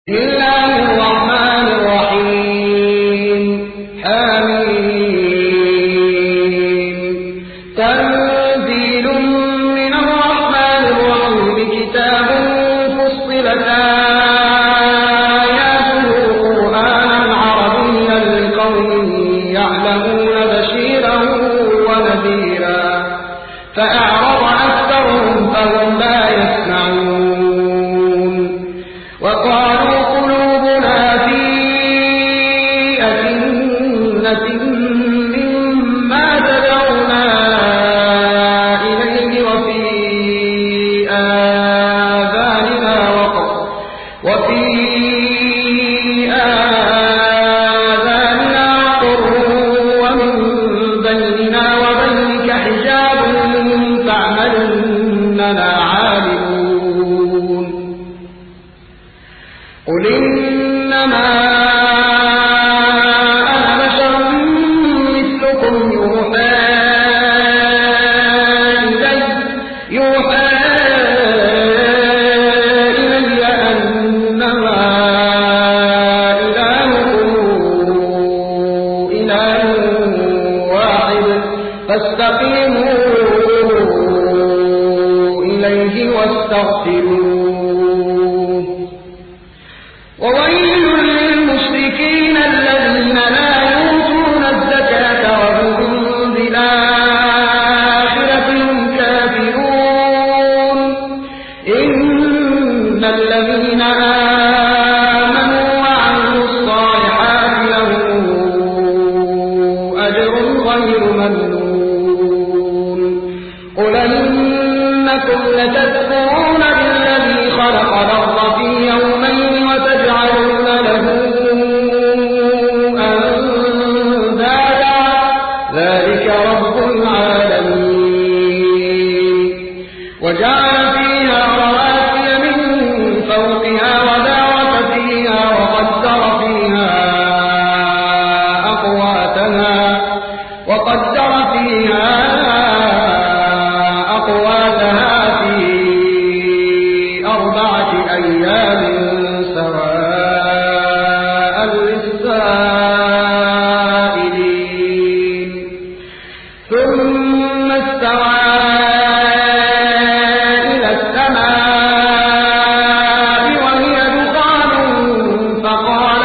بسم الله الرحمن الرحيم حميم تنزيل من الرحمن الرحيم كتاب فصلت آياته قرآنا عربيا لقوم يعلمون بشيرا ونذيرا فأعرض أكثرهم فهم لا يسمعون وقالوا قلوبنا في أكنة مما تدعونا إليه وفي آذاننا وقر ومن بيننا وبينك حجاب فاعمل إننا عاملون قل إنما أنا بشر مثلكم يوحى إلي أنما إلهكم إله واحد فاستقيموا إليه واستغفروه وويل للمشركين الذين لا يؤتون الزكاة وهم بالآخرة هم كافرون إن الذين آمنوا وعملوا الصالحات لهم أجر غير ممنون قل إنكم لتكفرون بالذي خلق الأرض في يومين وتجعلون له أندادا ذلك رب العالمين وجعل فيها رواسي من فوقها وبارك فيها وقدر فيها أقواتها في 4 أيام سواء للسائلين ثم استوى إلى السماء وهي دخان فقال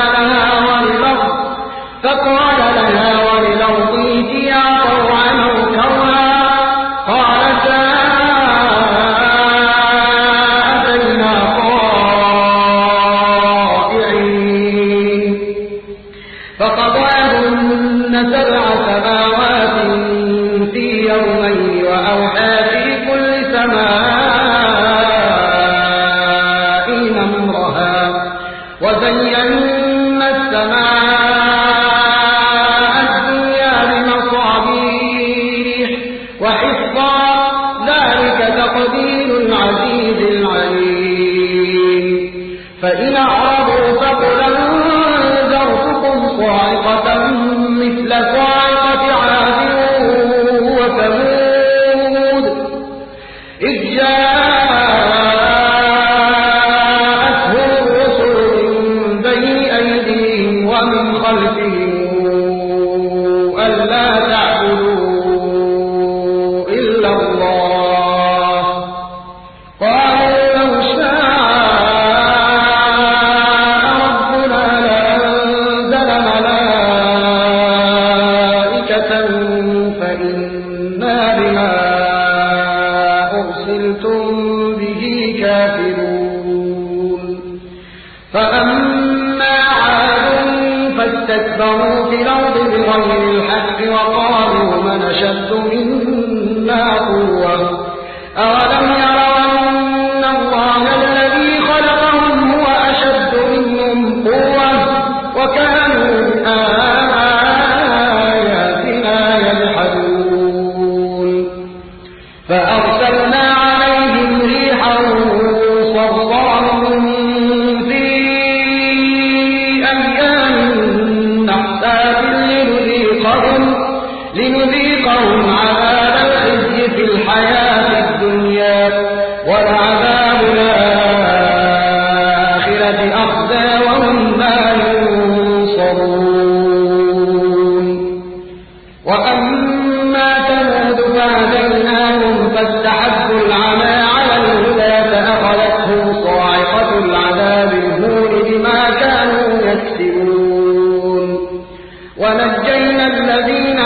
لها وللأرض ائتيا طوعا أو كرها قالتا أتينا طائعين فقضاهن 7 سماوات في يومين وأوحى في كل سماء أمرها وزينا السماء الدنيا بمصابيح وحفظا ذلك تقدير العزيز العليم فإن أعرضوا فقل أنذرتكم صاعقة مثل صاعقة عاد وثمود إذ جاءتهم الرسل من بين أيديهم ومن خلفهم ألا تعبدوا إلا الله قالوا لو شاء ربنا لأنزل ملائكة فإنا بما أرسلتم به كافرون فأما عاد فاستكبروا في الأرض بغير الحق وقالوا من أشد منا قوة أولم يروا أن الله الذي خلقهم هو أشد منهم قوة وكانوا بآياتنا يجحدون فأرسلنا عليهم ريحا صرصرا في أيام نحسات لنذيقهم عذاب الخزي في الحياة الدنيا ولعذاب الآخرة أخزى وهم لا ينصرون. وأما ثمود فهديناهم فاستحبوا العمى على الهدى فأخذتهم صاعقة العذاب الهون بما كانوا يكسبون. ونجينا الذين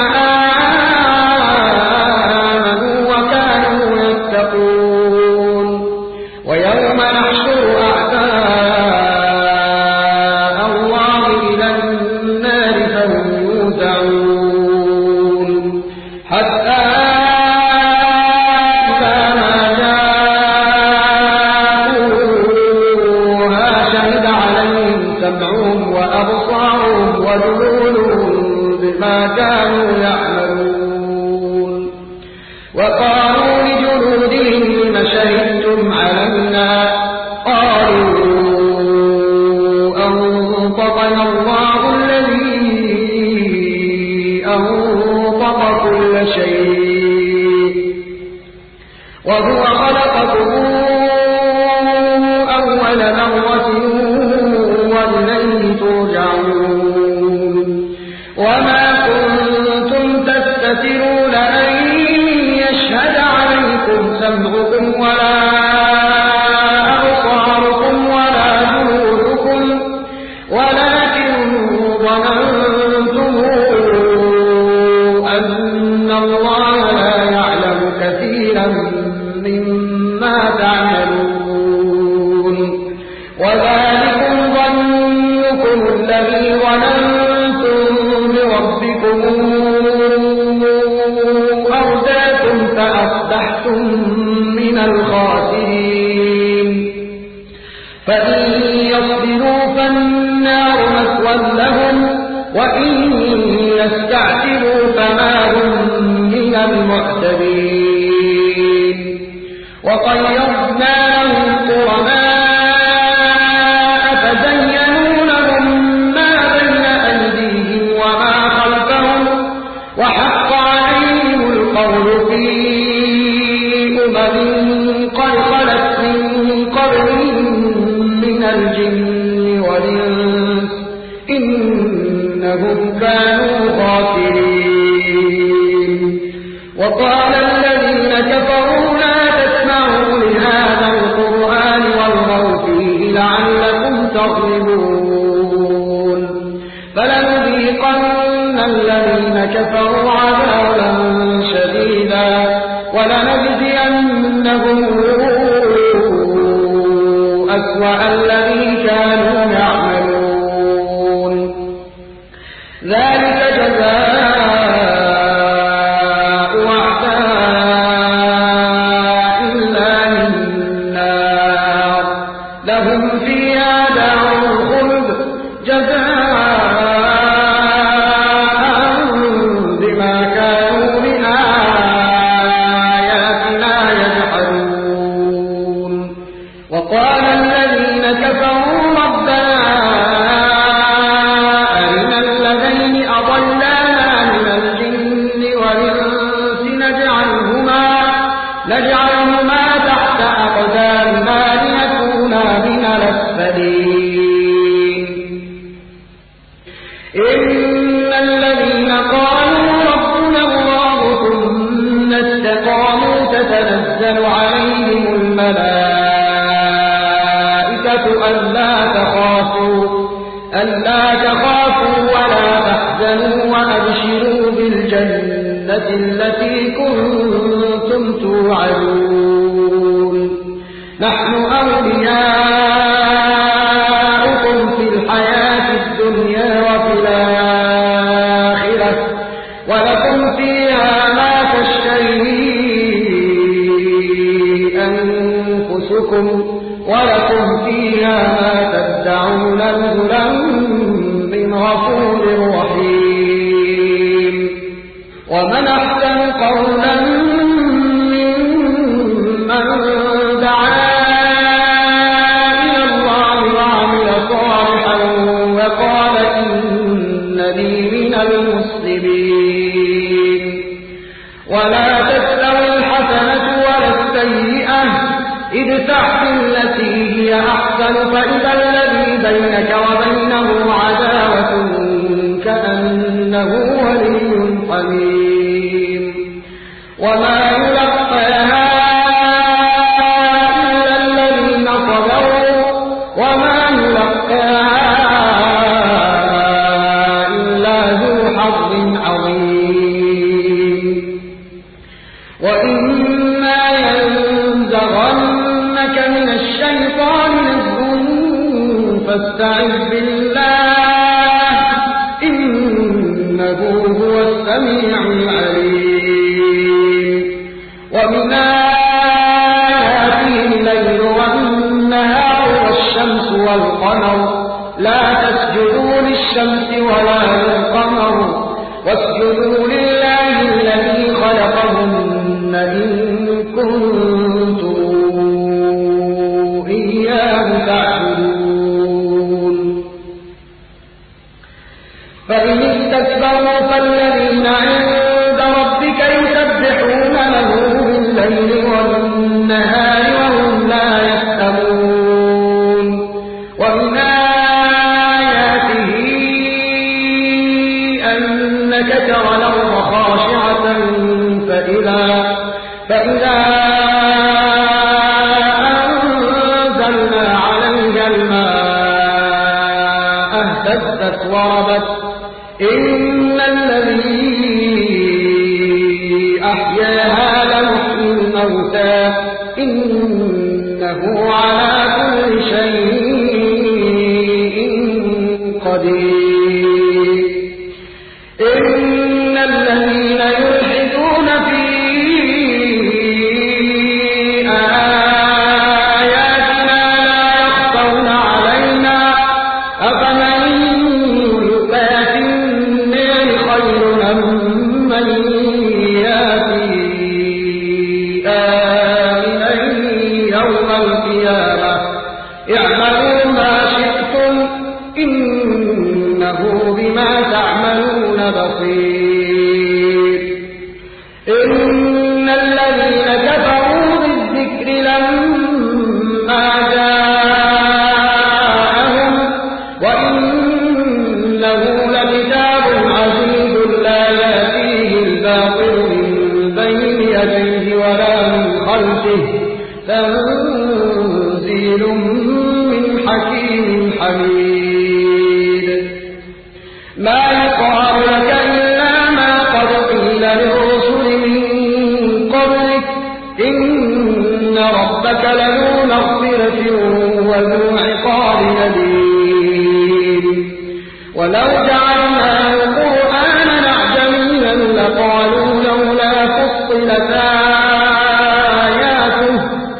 آمنوا وكانوا يتقون. ويوم نحشر أعداء الله إلى النار فهم يوزعون حتى إذا ما جاءوها شهد عليهم سمعهم وأبصارهم وجلودهم بما كانوا يعملون. وقالوا لجلودهم لم شهدتم علينا قالوا أنطقنا الله الذي أنطق كل شيء وهو خلقكم أول مرة وإليه ترجعون. وما كنتم تستترون أن يشهد عليكم سمعكم ولا أبصاركم ولا جلودكم ولكن ظننتم أن الله لا يعلم كثيرا مما تعملون. وذلكم ظنكم الذي ظننتم بربكم أرداكم فأصبحتم من الخاسرين. فإن يصبروا فالنار مثوى لهم وإن يستعتبوا فما هم من المعتبين. وقيضنا لهم قرناء فزينوا لهم ما بين أيديهم وما خلفهم وحق عليهم القول في قد خلت من قبلهم من الجن والإنس إنهم كانوا خاسرين. وقال الذين كفروا لا تسمعوا لهذا القرآن والغوا فيه لعلكم تغلبون. فلنذيقن الذين كفروا عذابا شديدا ولنجزينهم أسوأ الذي كانوا يعملون. ذلك جزاء أعداء الله النار لهم فيها دار الخلد جزاء بما كانوا بآياتنا يجحدون. وقال الذين كفروا ربنا أرنا الذين أضلانا من الجن والإنس نجعلهما تحت أقدامنا ليكونا من الأسفلين. إن الذين قالوا ربنا الله ثم استقاموا تتنزل عليهم الملائكة ألا تخافوا ولا تحزنوا وأبشروا بالجنة التي كنتم توعدون. نحن أولياؤكم في الحياة الدنيا وفي الآخرة ولكم فيها ما تشتهي أنفسكم ولكم فيها ما تدعون نزلا من غفور رحيم. ومن أحسن قولا ممن دعا يلقاها إلا ذو حظ عظيم وإما ينزغنك من الشيطان نزغ فاستعذ بالله إنه هو السميع العليم ومن آياته الليل والنهار والشمس والقمر لا تسجدوا للشمس ولا للقمر واسجدوا لله الذي خلقهن إن كنتم إياه تعبدون فإن استكبروا فالذين عند ربك يسبحون له بالليل والنهار وهم لا يسأمون ومن آياته أنك ترى الأرض خاشعة فإذا أنزلنا عليها الماء اهتزت وربت إن الذي أحياها لمحيي الموتى إنه على كل شيء قدير إن الذين يلحدون في آياتنا لا يخفون علينا أفمن يلقى في النار خير أم من يأتي آمنا يوم القيامة اعملوا ما شئتم إنه بما تعملون بصير إن الذين كفروا بالذكر لما جاءهم وإنه لكتاب عزيز لا يأتيه الباطل من بين يديه ولا من خلفه تنزيل من حكيم حميد ما يقال لك إلا ما قد قيل للرسل من قبلك إن ربك لذو مغفرة وذو عقاب أليم ولو جعلناه قرآنا أعجميا لقالوا لولا فصلت آياته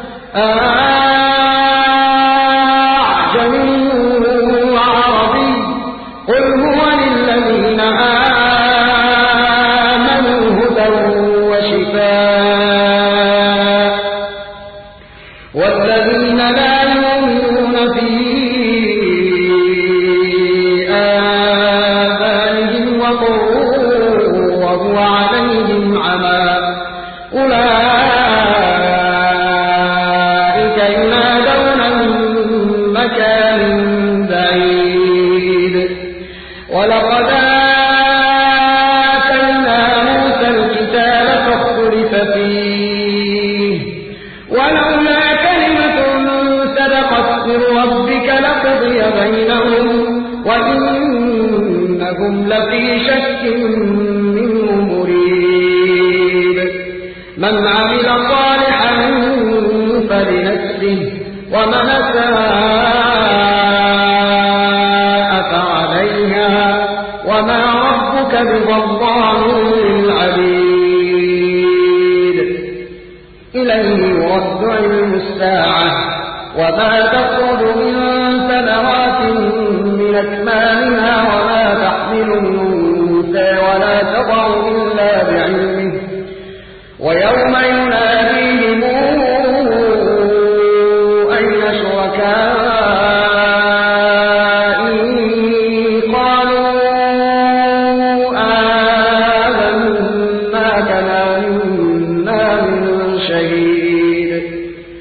أعجمي وعربي قل هو للذين آمنوا هدى وشفاء والذين لا يؤمنون في آذانهم وقر وهو عليهم عمى أولئك ينادون من مكان بعيد ولقد آتينا موسى الكتاب فاختلف فيه ولولا كلمة سبقت من ربك لقضي بينهم وإنهم لفي شك منه مريب من عمل صالحا فلنفسه ومن أساء فعليها وما ربك بظلام للعبيد إليه يرد علم الساعة وما تخرج من ثمرات من أكمامها وما تحمل الأنثى ولا تضع إلا بعلمه ويوم يناديهم أين شركائي قالوا آذنا كما منا من شهيد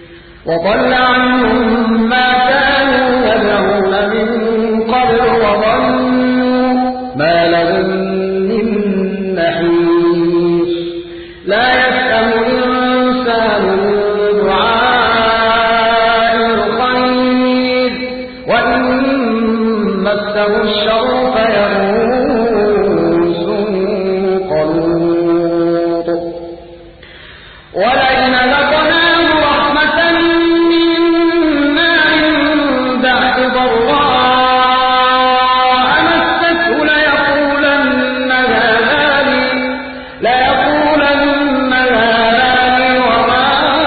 وضل عنهم ما كانوا يدعون من قبل وضل مسه الشر فيئوس قنوط ولئن أذقناه رحمة منا من بعد ضراء مسته ليقولن هذا لي وما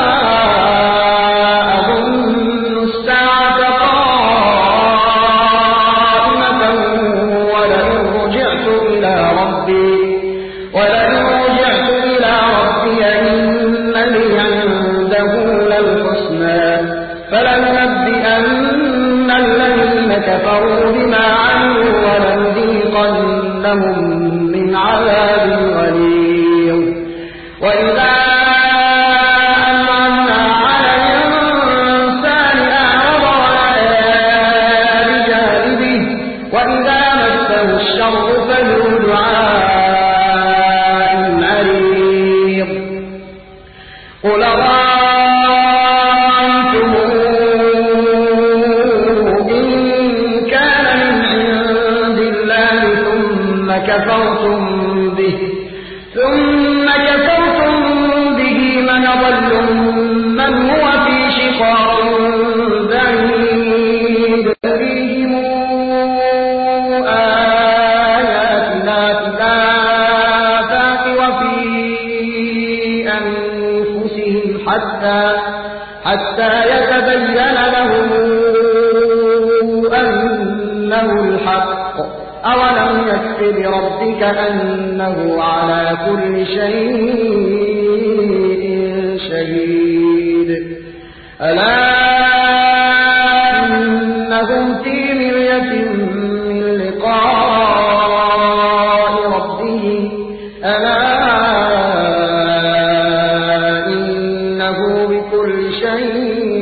أظن الساعة قائمة ولئن رجعت إلى ربي إن لي عنده للحسنى فلننبئن الذين كفروا بما عملوا ولنذيقنهم من عذاب غليظ وإذا أنعمنا على الإنسان أعرض ونأى بجانبه وإذا مسه الشر فذو دعاء عريض قل أرأيتم إن كان من عند الله ثم كفرتم به من أضل من هو في شقاق بعيد فيهم آياتنا في الآفاق وفي أنفسهم حتى يتبين لهم أنه الحق أولم يكف بربك أنه على كل شيء شهيد ألا إنهم في مرية من لقاء ربهم ألا إنه بكل شيء